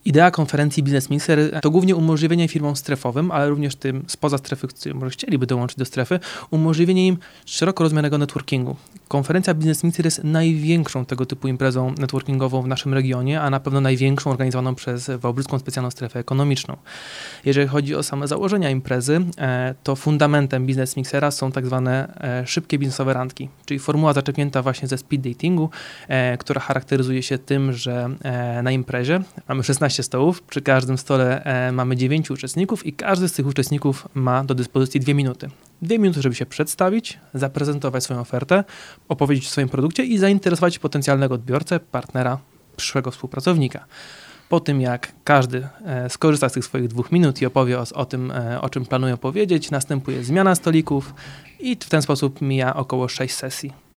Idea konferencji Business Mixer to głównie umożliwienie firmom strefowym, ale również tym spoza strefy, którzy może chcieliby dołączyć do strefy, umożliwienie im szeroko rozumianego networkingu. Konferencja Business Mixer jest największą tego typu imprezą networkingową w naszym regionie, a na pewno największą organizowaną przez Wałbrzyską Specjalną Strefę Ekonomiczną. Jeżeli chodzi o same założenia imprezy, to fundamentem Business Mixera są tak zwane szybkie biznesowe randki, czyli formuła zaczerpnięta właśnie ze speed datingu, która charakteryzuje się tym, że na imprezie mamy 16 stołów, przy każdym stole mamy 9 uczestników i każdy z tych uczestników ma do dyspozycji 2 minuty. 2 minuty, żeby się przedstawić, zaprezentować swoją ofertę, opowiedzieć o swoim produkcie i zainteresować potencjalnego odbiorcę, partnera, przyszłego współpracownika. Po tym, jak każdy skorzysta z tych swoich 2 minut i opowie o tym, o czym planuje powiedzieć, następuje zmiana stolików i w ten sposób mija około 6 sesji.